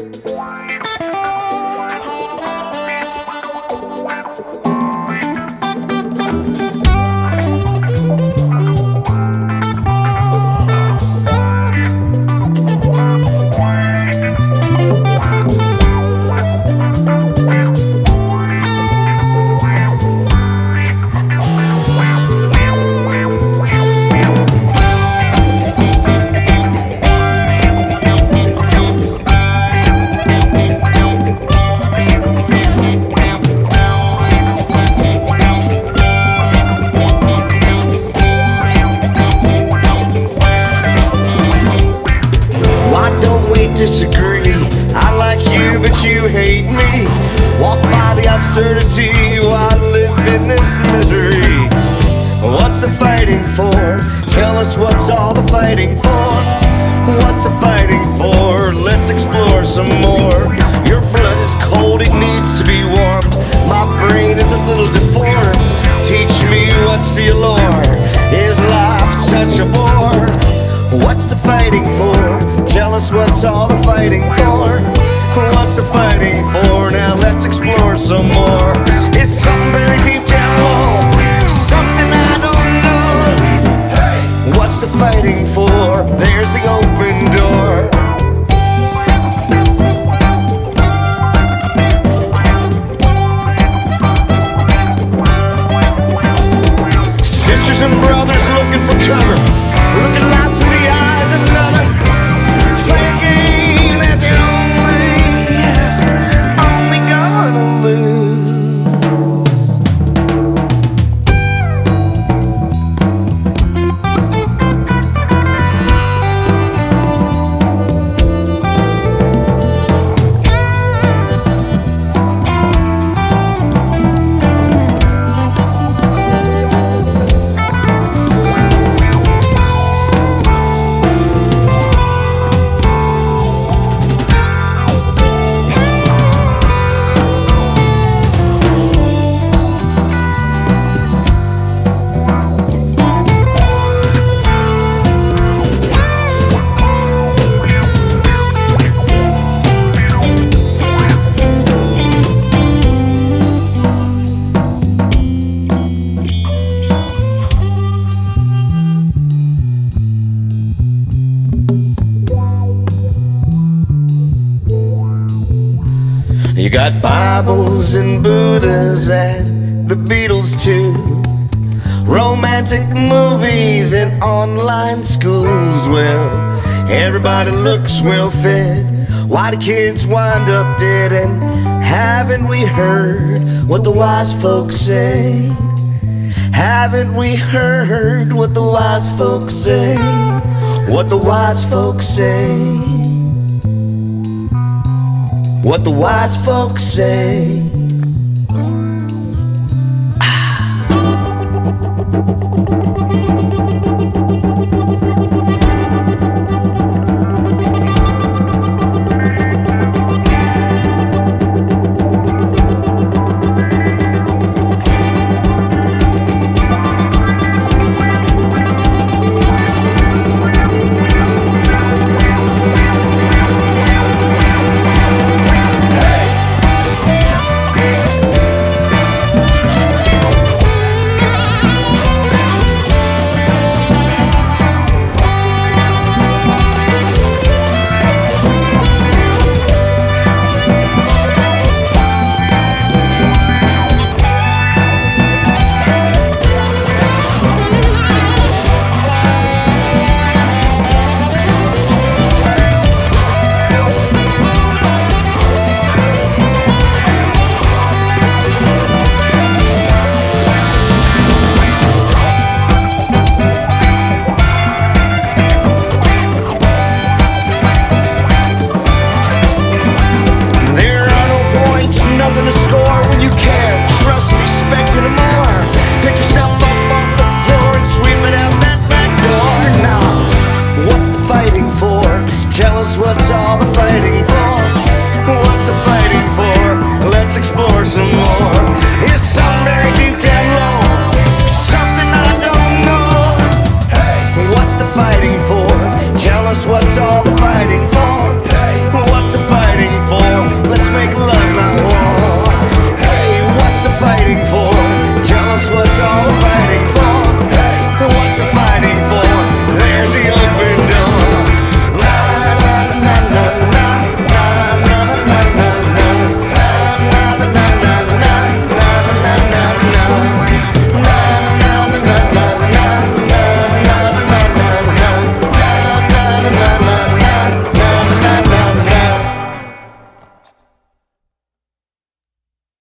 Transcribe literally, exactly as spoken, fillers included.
Disagree. I like you, but you hate me. Walk by the absurdity while I live in this misery. What's the fighting for? Tell us what's all the fighting for? What's the fighting for? Let's explore some more. Your blood is cold, it needs to be warmed. My brain is a little deformed. Teach me what's the allure. Is life such a bore? What's the fighting for? Tell us what's all the fighting for? What's the fighting for? Now let's explore some more. It's something very deep down low, something I don't know. Hey! What's the fighting for? There's the open door. Sisters and brothers looking for cover, looking life through the eyes of another. Play a game that you're only, only gonna lose. You got Bibles and Buddhas and the Beatles too. Romantic movies and online schools. Well, everybody looks well fed. Why do kids wind up dead? And haven't we heard what the wise folks say? Haven't we heard what the wise folks say? What the wise folks say? What the wise folks say? Nothing to score when you care. Trust, respect, and more. Pick yourself up off the floor and sweep it out that back door. Now, what's the fighting for? Tell us what's all the fighting for?